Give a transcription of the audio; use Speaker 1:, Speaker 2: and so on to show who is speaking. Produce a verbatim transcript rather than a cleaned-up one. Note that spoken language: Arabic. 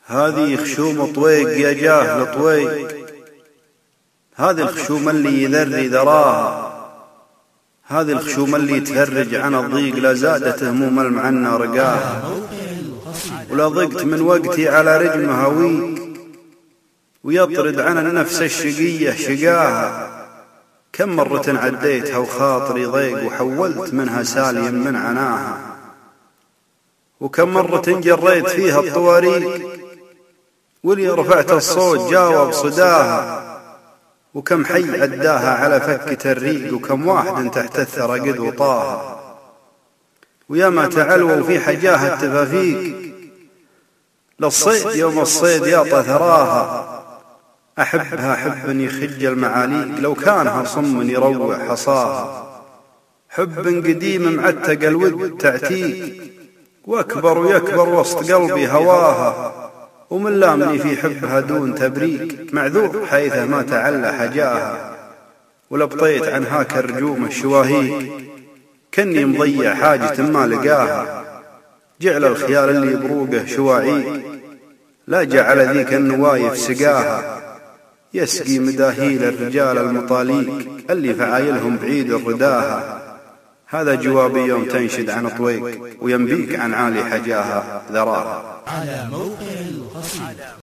Speaker 1: هذه خشوم طويق يا جاهل طويق، هذه الخشوم اللي يذري ذراها، هذه الخشوم اللي تفرج عن الضيق لا زادت هموم المعنى رقاها. ولا ضقت من وقتي على رجل مهويك ويطرد عن النفس الشقية شقاها. كم مرة عديتها وخاطري ضيق وحولت منها ساليا من عناها، وكم مرة جريت فيها الطواريق واللي رفعت الصوت جاوب صداها. وكم حي عداها على فكة الريق وكم واحد تحت الثرى قد وطاها. ويا ما تعلووا في حجاها التفافيق للصيد يوم الصيد يعطى ثراها. أحبها حب يخج المعاليق لو كانها صم يروع حصاها. حب قديم معتق الود تعتيق واكبر ويكبر وسط قلبي هواها. ومن لامني في حبها دون تبريك معذور حيث ما تعلى حجاها. ولبطيت عن هاك الرجوم الشواهيك كني مضيع حاجة ما لقاها. جعل الخيال اللي بروقه شواعيك لا جعل ذيك النوايف سقاها. يسقي مداهيل الرجال المطاليك اللي فعايلهم بعيد الرداها. هذا جوابي يوم تنشد عن طويق وينبيك عن عالي حجاها ذراها. على موقع القصيدة.